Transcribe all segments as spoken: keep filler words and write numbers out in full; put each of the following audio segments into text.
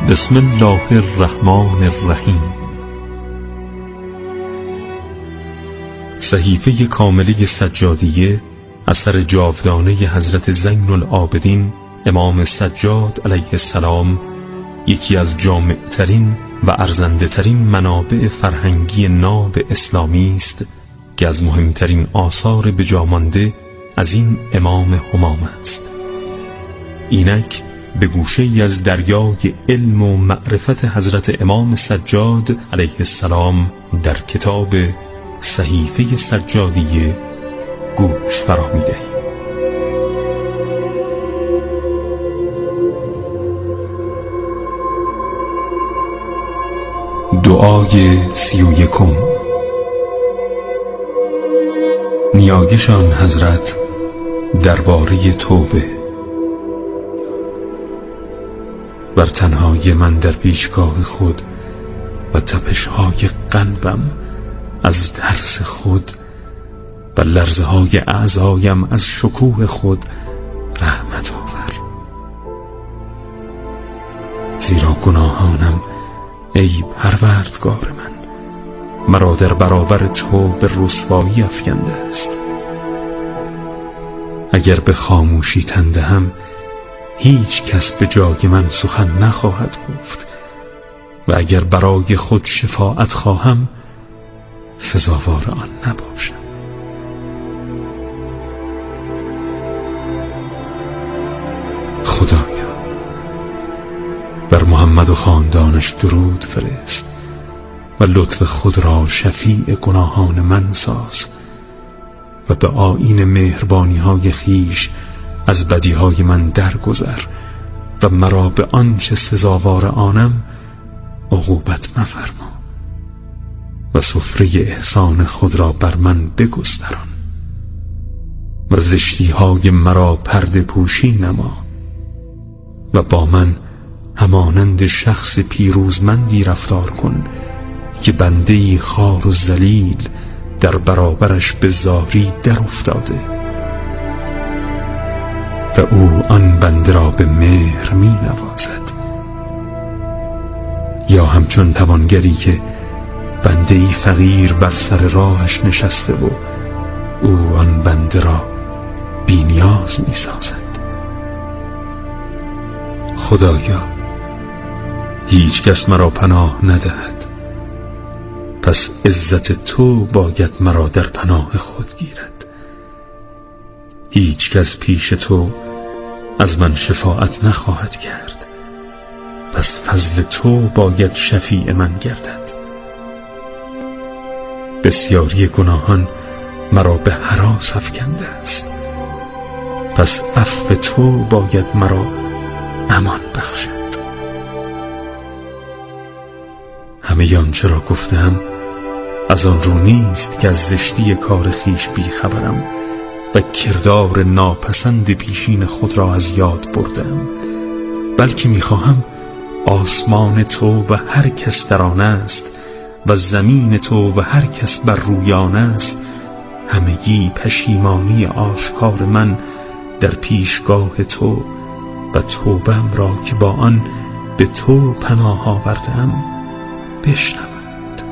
بسم الله الرحمن الرحیم. صحیفه کامله سجادیه اثر جاودانه حضرت زین العابدین امام سجاد علیه السلام، یکی از جامعترین و ارزنده ترین منابع فرهنگی ناب اسلامی است که از مهمترین آثار بجامانده از این امام همام است. اینک به گوشه ای از دریای علم و معرفت حضرت امام سجاد علیه السلام در کتاب صحیفه سجادیه گوش فرا می دهیم. دعای سی و یکم. نیایشان حضرت درباره توبه. بر تنهای من در پیشگاه خود و تپش‌های قلبم از ترس خود و لرزه های اعضایم از شکوه خود رحمت آور، زیرا گناهانم ای پروردگار من مرا در برابر تو به رسوایی افکنده است. اگر به خاموشی تن دهم هیچ کس به جای من سخن نخواهد گفت و اگر برای خود شفاعت خواهم سزاوار آن نباشم. خدایا بر محمد و خاندانش درود فرست و لطف خود را شفیع گناهان من ساز و به آیین مهربانی های خیش از بدی های من درگذر و مرا به آنچه سزاوار آنم عقوبت مفرما و سفره احسان خود را بر من بگستران و زشتی های مرا پرده پوشی نما و با من همانند شخص پیروزمندی رفتار کن که بنده‌ای خوار و ذلیل در برابرش به زاری در افتاده و او آن بنده را به مهر می نوازد، یا همچون توانگری که بنده‌ای فقیر بر سر راهش نشسته و او آن بنده را بی نیاز می سازد. خدایا هیچ کس مرا پناه ندهد، پس عزت تو باید مرا در پناه خود گیرد. هیچ کس پیش تو از من شفاعت نخواهد کرد، پس فضل تو باید شفیع من گردد. بسیاری گناهان مرا به هراس افکنده است، پس عفو تو باید مرا امان بخشد. همه آنچه را گفتم از آن رو نیست که از زشتی کار خیش بیخبرم و کردار ناپسند پیشین خود را از یاد بردم، بلکه میخواهم آسمان تو و هر کس در آن است و زمین تو و هر کس بر روی آن است همگی پشیمانی آشکار من در پیشگاه تو و توبه‌ام را که با آن به تو پناه آوردم بشنود.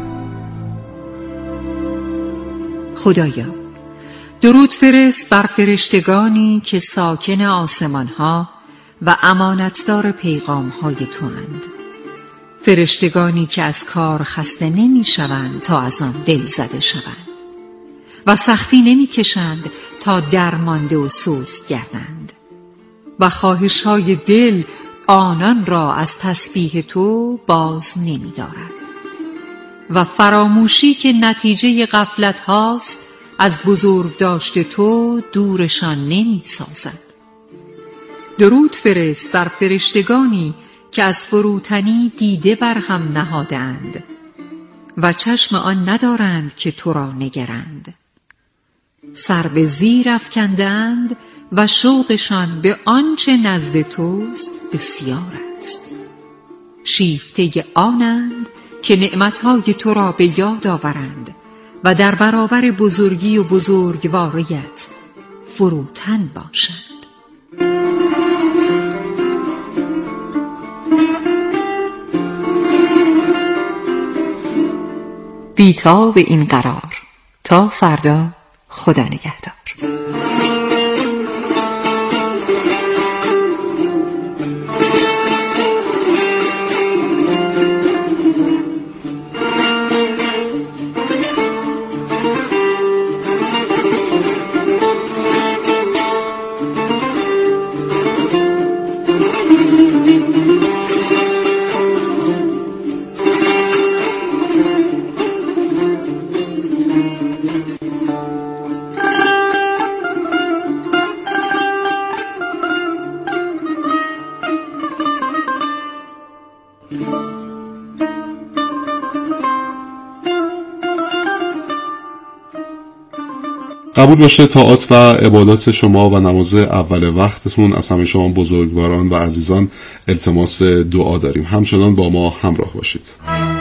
خدایا درود فرست بر فرشتگانی که ساکن آسمانها و امانتدار پیغامهای تو اند، فرشتگانی که از کار خسته نمی شوند تا از آن دل زده شوند و سختی نمی کشند تا درمانده و سست گردند و خواهشهای دل آنان را از تسبیح تو باز نمی دارد و فراموشی که نتیجه غفلت هاست از بزرگ داشت تو دورشان نمی سازد. درود فرست بر فرشتگانی که از فروتنی دیده بر هم نهادند و چشم آن ندارند که تو را نگرند، سر به زیر افکندند و شوقشان به آنچه نزد توست بسیار است. شیفته آنند که نعمتهای تو را به یاد آورند و در برابر بزرگی و بزرگواریت فروتن باشند. بی‌تاب این قرار. تا فردا، خدا نگهدار. قبول باشه طاعات و عبادات شما و نماز اول وقتتون از همه شما بزرگواران و عزیزان التماس دعا داریم. همچنان با ما همراه باشید.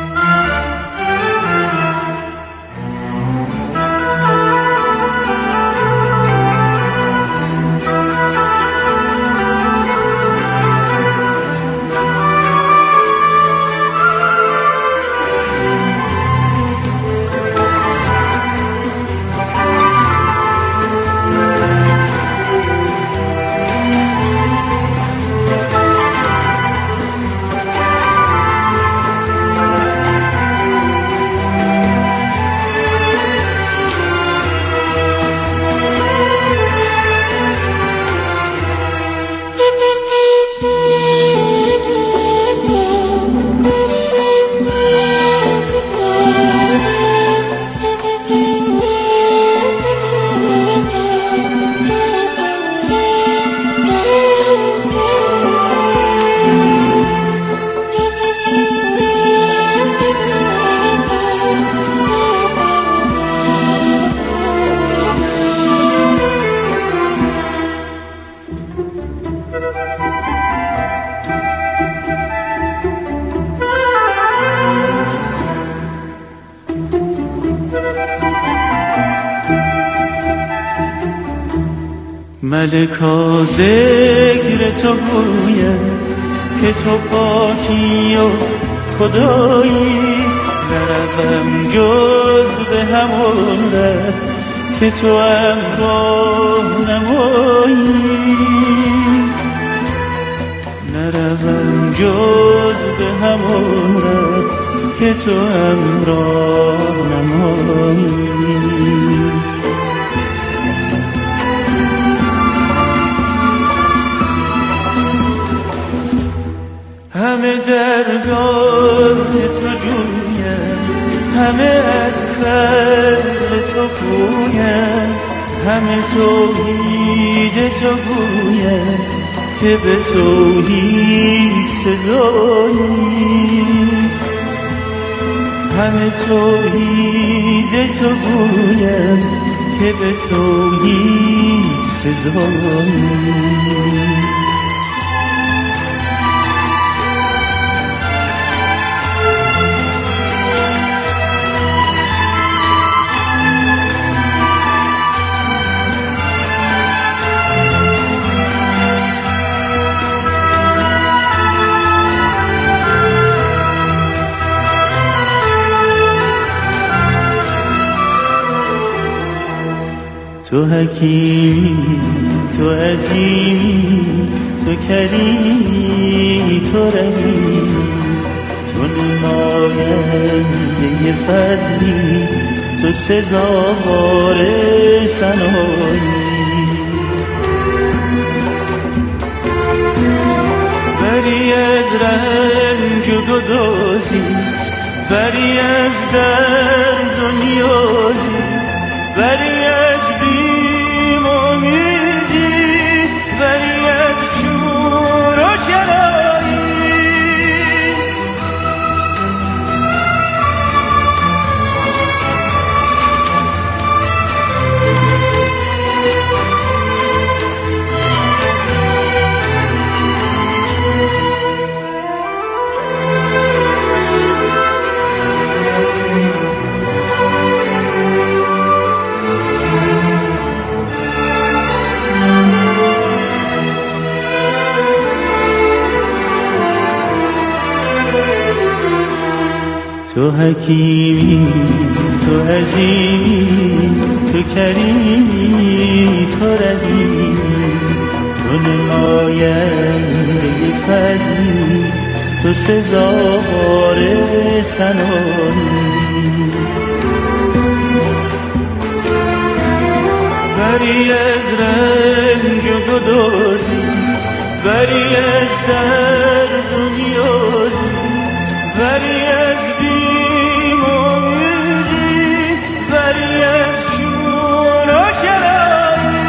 ملکا ذکر تو گویم که تو پاکی و خدایی، نروم جز به همون ره که تو امراه نمایی، نروم جز به همون ره که تو امراه نمایی. همه درگاه تو جویم، همه از فضل تو پویم، همه توحید تو گویم که به توحید سزایی، همه توحید تو گویم که به توحید سزایی. تو حکیمی، تو عظیمی، تو کریمی، تو رحیمی، تو نماینده فضلی، تو سزاوار ثنایی. بری از رنج و گدازی، بری از درد و نیازی، بری از بیم و امیدی، بری از چور و چرایی. تو حکیمی، تو عظیمی، تو کریمی، تو رحیمی، تو نماینده فضلی، تو سزاوار ثنایی. بری از رنج و گدازی، بری از درد و نیازی، بری از بیم و امیدی، بری از چون و چرایی.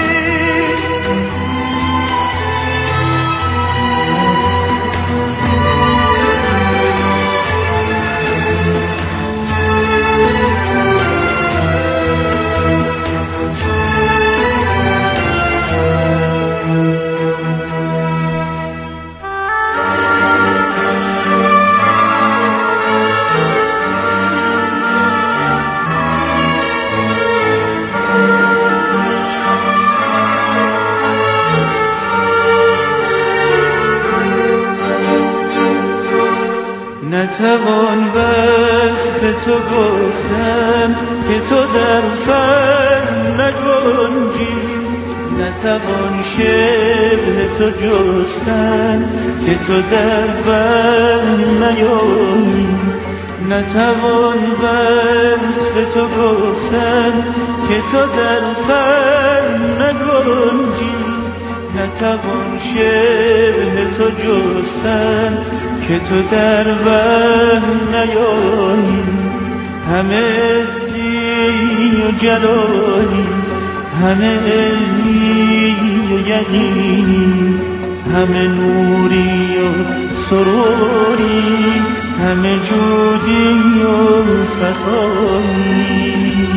نتوان وصف تو گفتن که تو در فن نگنجی، نتوان شبه تو جستن که تو در فن نیایی. نتوان وصف تو گفتن که تو در فن نگنجی، نتوان شبه تو جستن که تو در وهم نیایی. همه عزی و جلالی، همه علمی و یقینی، همه نوری و سروری، همه جودی و سخایی.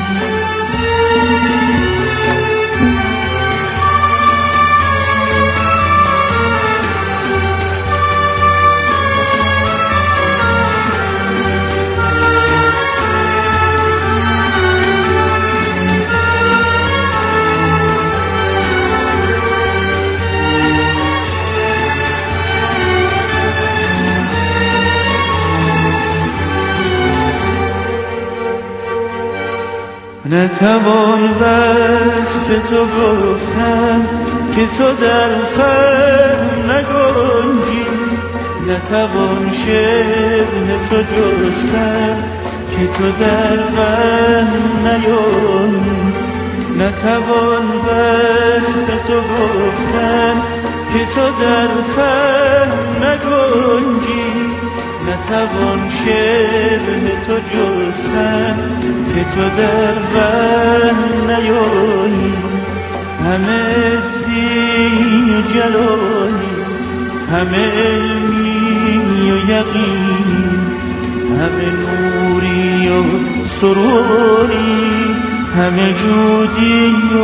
نتوان وصف تو گفتن که تو در فهم نگنجی، نتوان شبه تو جستن که تو در وهم نیایی. نتوان وصف تو گفتن که تو در فهم نگنجی، نتوان شبه تو جستن که تو در وهم نیایی. همه عزی و جلالی، همه علمی و یقینی، همه نوری و سروری، همه جودی و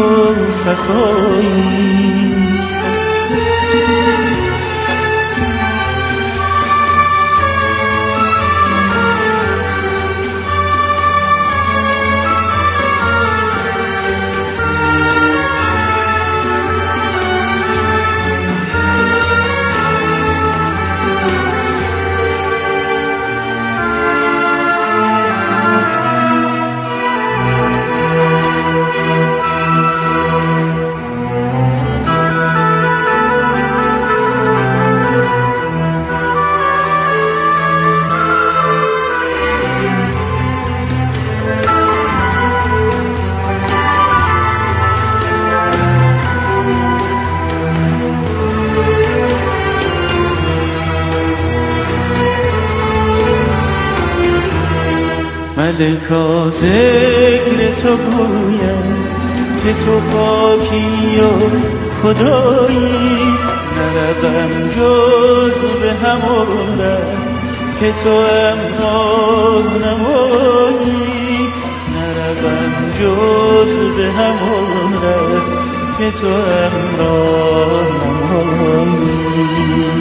سخایی. ملکا ذکر تو گویم که تو پاکی و خدایی، نروم جز به همون ره که تو امراه نمایی. نروم جز به همون ره که تو امراه نمایی.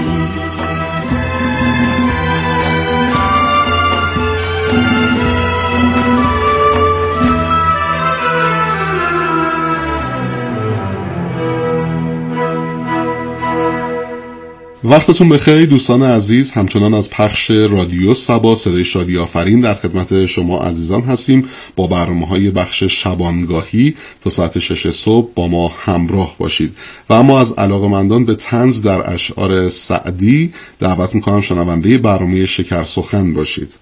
و وقتتون بخیر دوستان عزیز. همچنان از پخش رادیو سبا صدای شادی آفرین در خدمت شما عزیزان هستیم با برنامه‌های بخش شبانگاهی. تا ساعت شش صبح با ما همراه باشید و اما از علاقه‌مندان به طنز در اشعار سعدی دعوت می‌کنم شنونده برنامه شکر سخن باشید.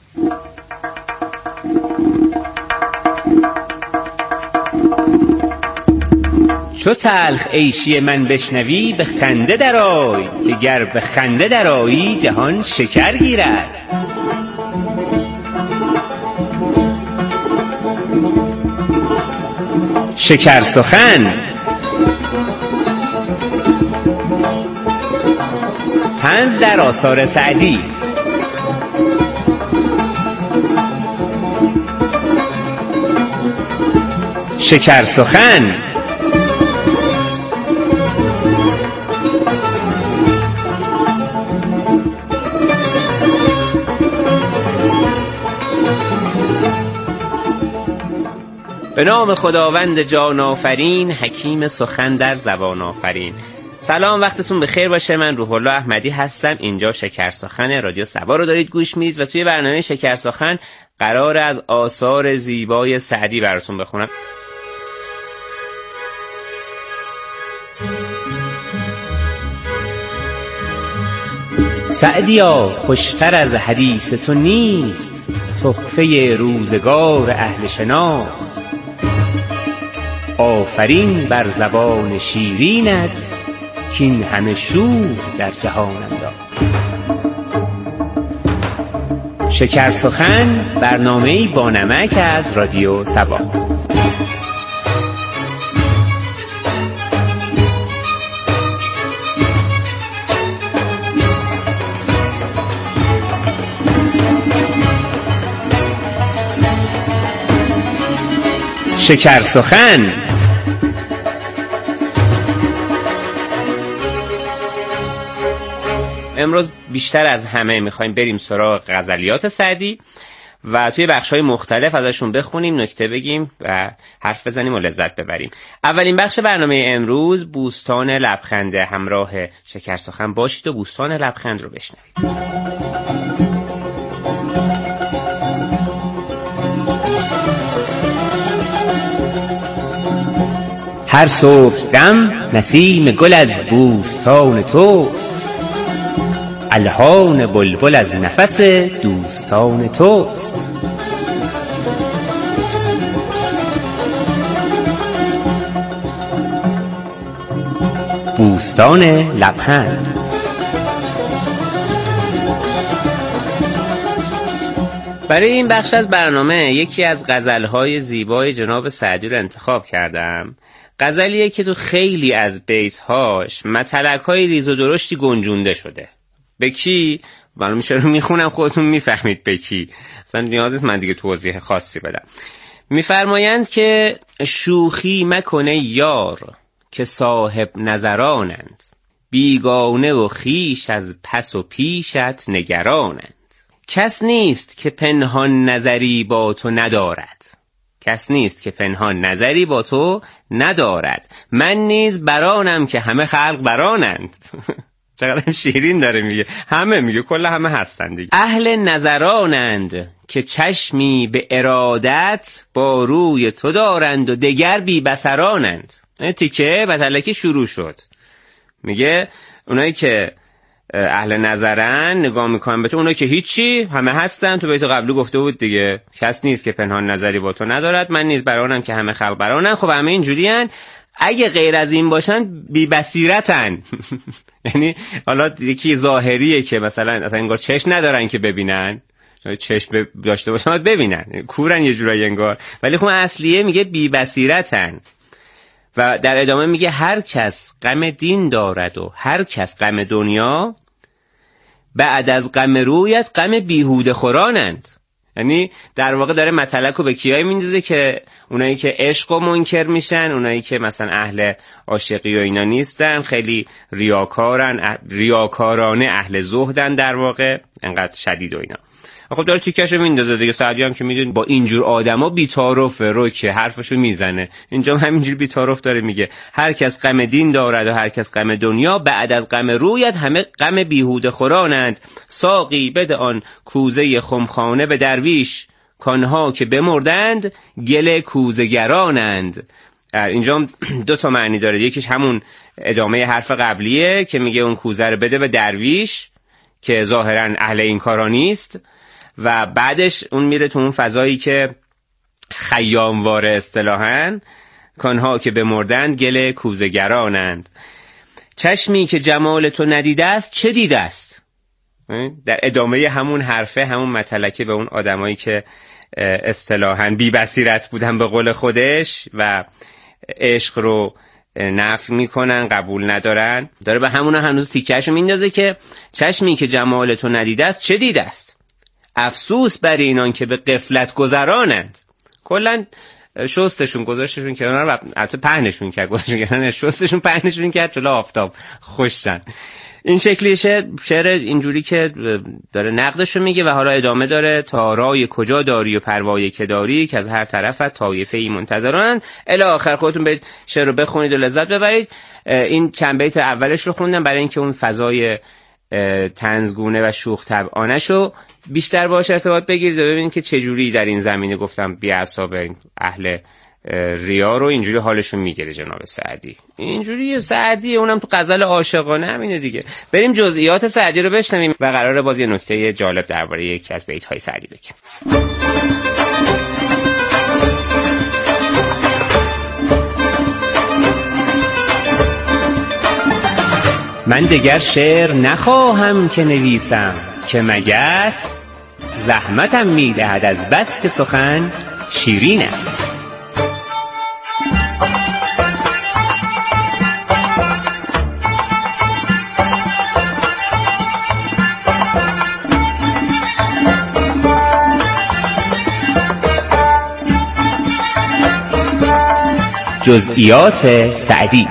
چو تلخ عیشی من بشنوی به خنده درآی، که گر به خنده درآیی جهان شکر گیرد. شکر سخن طنز در آثار سعدی. شکر سخن به نام خداوند جان آفرین، حکیم سخن در زبان آفرین. سلام، وقتتون بخیر باشه. من روح الله احمدی هستم. اینجا شکر سخن رادیو سبا رو دارید گوش میدید و توی برنامه شکر سخن قراره از آثار زیبای سعدی براتون بخونم. سعدیا خوشتر از حدیث تو نیست، تحفه روزگار اهل شناخت. آفرین بر زبان شیرینت، کین همه شور در جهان انداخت. شکر سخن برنامه‌ای با نمک از رادیو سبا. شکر سخن امروز بیشتر از همه میخوایم بریم سراغ غزلیات سعدی و توی بخش‌های مختلف ازشون بخونیم، نکته بگیم و حرف بزنیم و لذت ببریم. اولین بخش برنامه امروز بوستان لبخند. همراه شکر سخن باشید و بوستان لبخند رو بشنوید. هر صبحدم نسیم گل از بوستان توست، الحان بلبل از نفس دوستان توست. بوستان لبخند. برای این بخش از برنامه یکی از غزل‌های زیبای جناب سعدی رو انتخاب کردم. غزلیه که تو خیلی از بیت‌هاش مطلق‌های ریز و درشتی گنجونده شده. به کی؟ معلوم میشه رو میخونم خودتون میفهمید به کی. اصلا نیاز نیست من دیگه توضیح خاصی بدم. میفرمایند که شوخی مکنه یار که صاحب نظرانند، بیگانه و خیش از پس و پیشت نگرانند. کس نیست که پنهان نظری با تو ندارد، کس نیست که پنهان نظری با تو ندارد. من نیز برانم که همه خلق برانند. چقدر شیرین داره میگه. همه میگه، کل همه هستن دیگه. اهل نظرانند که چشمی به ارادت با روی تو دارند و دگر بی بصرانند. این تیکه بطلکی شروع شد. میگه اونایی که اهل نظرن نگاه میکنن به تو، اونایی که هیچی همه هستن. تو بیت قبلی گفته بود دیگه، کس نیست که پنهان نظری با تو ندارد، من نیز برانم که همه خلق برانن. خب همه اینجوری هن. اگه غیر از این باشن بی بصیرتن. یعنی حالا یکی ظاهریه که مثلا اصلا انگار چشم ندارن که ببینن، چشم داشته باشن ببینن، کورن یه جورایی انگار. ولی خب اصلیه میگه بی بصیرتن. و در ادامه میگه هر کس غم دین دارد و هر کس غم دنیا، بعد از غم رویت غم بیهوده خورانند. یعنی در واقع داره مطلق رو به کیایی میندازه که اونایی که عشق و منکر میشن، اونایی که مثلا اهل عاشقی و اینا نیستن، خیلی ریاکارن، ریاکارانه اهل زهدن در واقع، انقدر شدید و اینا. خب داره تیکشو میندازه دیگه. سعدی هم که میدونید با اینجور آدما بی‌تعارفه، رو که حرفشو میزنه. اینجا هم همینجوری بی‌تعارف داره میگه هر کس غم دین دارد و هر کس غم دنیا، بعد از غم رویت همه غم بیهوده خورانند. ساقی بده آن کوزه خمخانه به درویش، کانها که بمردند گل کوزه‌گرانند. اینجا دو تا معنی داره. یکیش همون ادامه حرف قبلیه که میگه اون کوزه رو بده به درویش که ظاهرا اهل این کارا نیست، و بعدش اون میره تو اون فضایی که خیامواره اصطلاحاً، کانها که بمردند گل کوزه‌گرانند. چشمی که جمال تو ندیده است چه دیده است؟ در ادامه همون حرفه، همون متلکه به اون آدمایی که اصطلاحاً بی بصیرت بودن به قول خودش و عشق رو نفی میکنن، قبول ندارن، داره به همون هنوز تیکهشو میندازه که چشمی که جمال تو ندیده است چه دیده است؟ افسوس بر اینان که به غفلت گذرانند. کلا شستشون گذاشتشون کنار و البته پهنشون کرد، گذاشتشون کنار، شستشون پهنشون کرد جلو آفتاب خوشن. این شکلی شعر اینجوری که داره نقدشو میگه و حالا ادامه داره تا رای کجا داری و پروای که داری که از هر طرفت طایفه ای منتظرانند الی آخر. خودتون برید شعر رو بخونید و لذت ببرید. این چند بیت اولش رو خوندم برای اینکه اون فضای طنزگونه و شوخ طبعانش رو بیشتر باهاش ارتباط بگیرید و ببینید که چجوری در این زمینه گفتم بی اعصاب اهل ریا رو اینجوری حالشون میگیره جناب سعدی. اینجوری سعدی اونم تو غزل عاشقانه همینه دیگه. بریم جزئیات سعدی رو بشنویم و قراره باز یه نکته جالب درباره یکی از بیت‌های سعدی بگم. من دگر شعر نخواهم که نویسم که مگس زحمتم میدهد از بس که سخن شیرین است. جزئیات سعدی.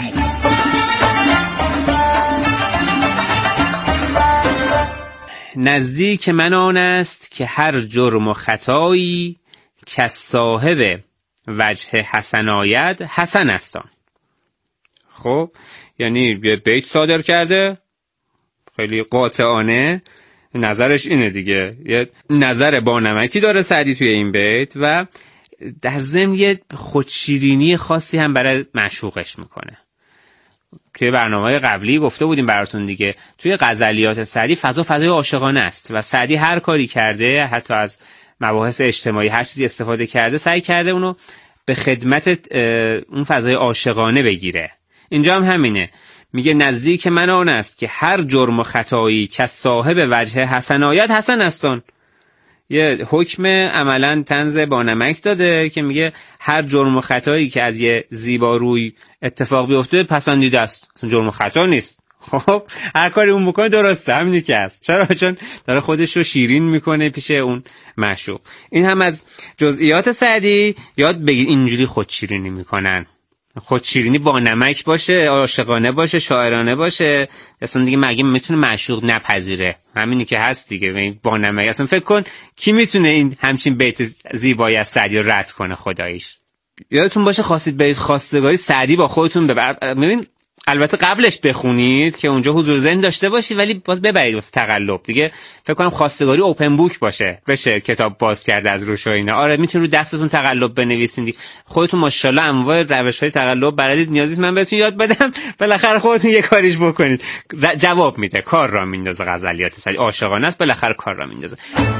نزدیک من آن است که هر جرم و خطایی که صاحب وجه حسن آید حسن استان. خب یعنی یه بیت صادر کرده خیلی قاطعانه، نظرش اینه دیگه، یه نظر با نمکی داره سعدی توی این بیت و در ضمن یه خودشیرینی خاصی هم برای معشوقش میکنه. توی برنامه قبلی گفته بودیم براتون دیگه، توی غزلیات سعدی فضا فضای عاشقانه است و سعدی هر کاری کرده، حتی از مباحث اجتماعی هر چیزی استفاده کرده، سعی کرده اونو به خدمت اون فضای عاشقانه بگیره. اینجا هم همینه، میگه نزدیک من آن است که هر جرم و خطایی که صاحب وجه حسن آید حسن استان. یه حکم عملا طنز با نمک داده که میگه هر جرم و خطایی که از یه زیباروی اتفاق بیفته پسندیده است، اصلا جرم و خطا نیست. خب هر کاری اون بکنه درسته، همینی که هست. چرا؟ چون داره خودش رو شیرین میکنه پیش اون معشوق. این هم از جزئیات سعدی. یاد بگیر اینجوری خود شیرینی میکنن، خود شیرینی با نمک باشه، عاشقانه باشه، شاعرانه باشه، اصلا دیگه مگه میتونه معشوق نپذیره؟ همینی که هست دیگه، با نمک. اصلا فکر کن کی میتونه این همچین بیت زیبایی از سعدی رو رد کنه خداییش. یادتون باشه خواستید برید خواستگاری سعدی با خودتون ببر، ببین البته قبلش بخونید که اونجا حضور ذهن داشته باشی، ولی باز ببرید واسه تقلب دیگه. فکر کنم خواستگاری اوپن بوک باشه، بشه کتاب باز کرده از روش و اینا. آره میتونید رو دستتون تقلب بنویسین دیگه. خودتون ماشاءالله انواع روش‌های تقلب بلدید، نیازی نیست من بهتون یاد بدم، بالاخره خودتون یه کاریش بکنید. جواب میده، کار را میندازه. غزلیات سعدی عاشقانه است، بالاخره کار را میندازه.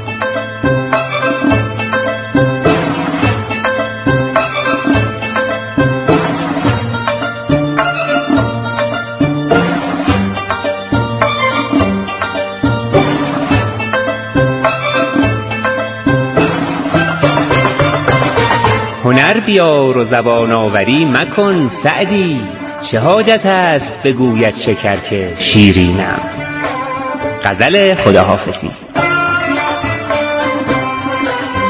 هنر بیار و زبان آوری مکن سعدی، چه حاجت است بگوید شکر که شیرینم. غزل خداحافظی.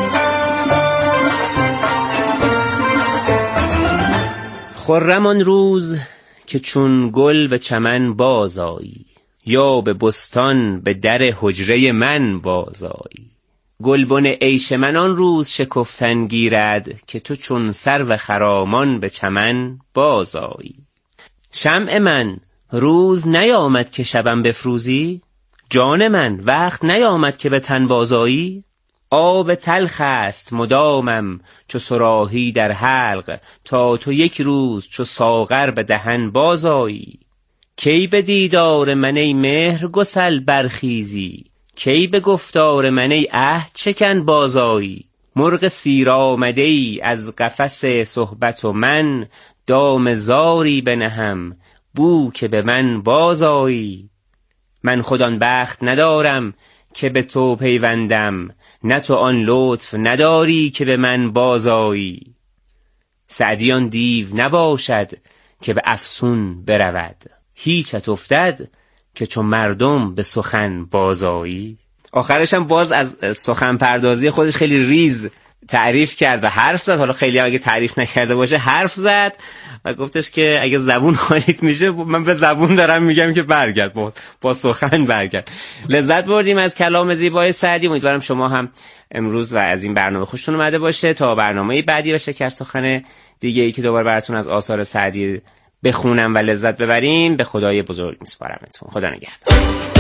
خرم آن روز که چون گل به چمن بازآیی، یا به بستان به در حجره من بازآیی. گلبن عیش من آن روز شکفتن گیرد، که تو چون سرو خرامان به چمن بازآیی. شمع من روز نیامد که شبم بفروزی، جان من وقت نیامد که به تن بازآیی. آب تلخ است مدامم چو صراحی در حلق، تا تو یک روز چو ساغر به دهن بازآیی. کی به دیدار من ای مهر گسل برخیزی، کی به گفتار من ای عهد شکن بازآیی. مرغ سیر آمده ای از قفس صحبت و من، دام زاری بنهم بو که به من بازآیی. من خود آن بخت ندارم که به تو پیوندم، نه تو آن لطف نداری که به من بازآیی. سعدی آن دیو نباشد که به افسون برود، هیچت افتد که چون مردم به سخن بازآیی. آخرش هم باز از سخن پردازی خودش خیلی ریز تعریف کرد و حرف زد. حالا خیلی اگه تعریف نکرده باشه حرف زد و گفتش که اگه زبون خالیت میشه من به زبون دارم میگم که برگرد، با, با سخن برگرد. لذت بردیم از کلام زیبای سعدی. امیدوارم شما هم امروز و از این برنامه خوشتون اومده باشه. تا برنامه بعدی و شکر سخن دیگه ای که دوباره براتون از آثار سعدی بخونم و لذت ببریم، به خدای بزرگ میسپارمتون. خدا نگهدار.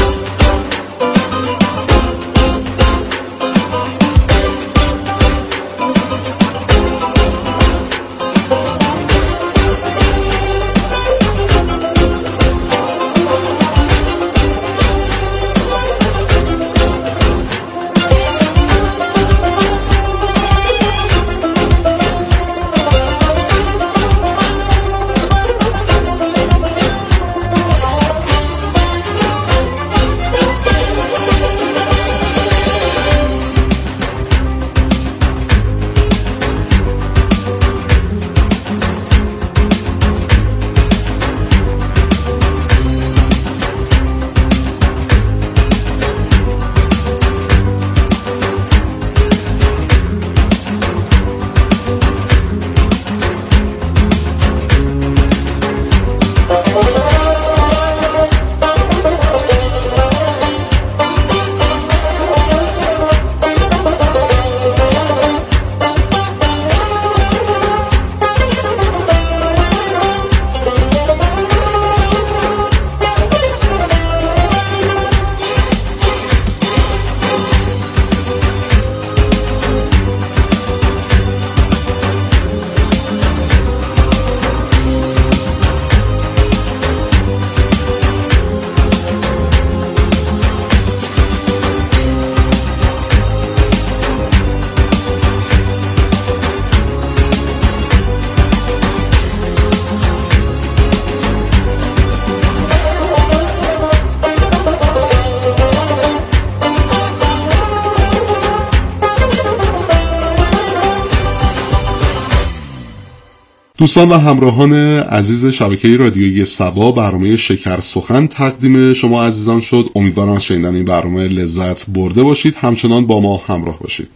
دوستان و همراهان عزیز شبکه رادیویی سبا، برنامه شکر سخن تقدیم شما عزیزان شد. امیدوارم از شنیدن این برنامه لذت برده باشید. همچنان با ما همراه باشید.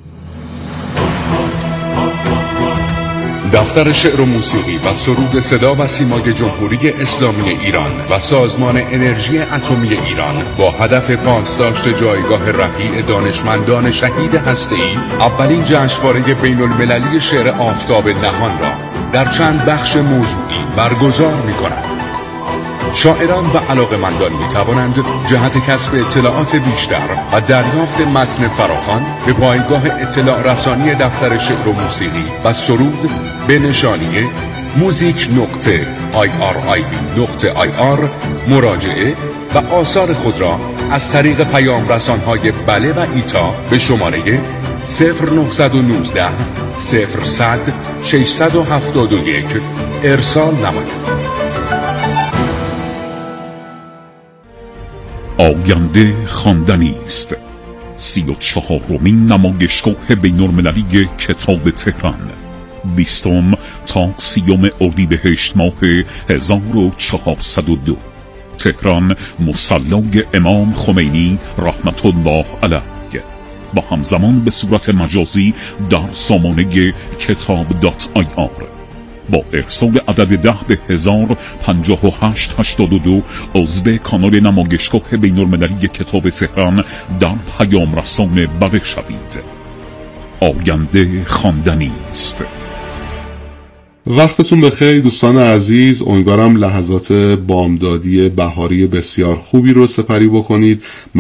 دفتر شعر و موسیقی و سرود صدا و سیمای جمهوری اسلامی ایران و سازمان انرژی اتمی ایران با هدف پاسداشت جایگاه رفیع دانشمندان شهید هسته‌ای، اولین جشنواره بین‌المللی شعر آفتاب نهان را در چند بخش موضوعی برگزار می‌کند. شاعران و علاقه‌مندان می‌توانند جهت کسب اطلاعات بیشتر و دریافت متن فراخوان به پایگاه اطلاع رسانی دفتر شعر و موسیقی و سرود به نشانی موزیک نقطه آی آر آی بی نقطه آی آر مراجعه و آثار خود را از طریق پیام رسان‌های بله و ایتا به شماره صفر نه یک نه صفر صد ششصد و هفتاد و یک ارسال نمایید. آینده خواندنی است. سی و چهارمین نمایشگاه بین‌المللی کتاب تهران، بیستم تا سیوم اردیبهشت ماه هزار و چهارصد و دو، تهران، مصلی امام خمینی رحمت الله علیه، با همزمان به صورت مجازی در سامانه کتاب دات آی آر. با ارسال عدد ده به هزار پنجاه و هشت هشتاد و دو عضو کانال نمایشگاه بین المللی کتاب تهران در پیام رسان بله شوید. آینده خواندنی است. وقتتون بخیر دوستان عزیز، امیدوارم لحظات بامدادی بهاری بسیار خوبی رو سپری بکنید.